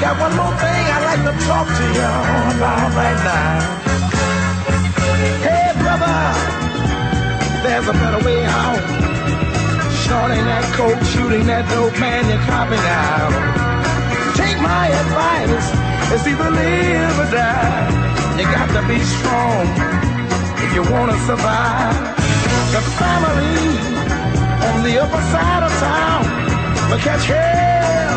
got one more thing I'd like to talk to you about right now. Hey, brother, there's a better way out. Shorting that coke, shooting that dope, man, you're copping out. Take my advice, it's either live or die. You got to be strong if you want to survive. The family on the upper side of town will catch hell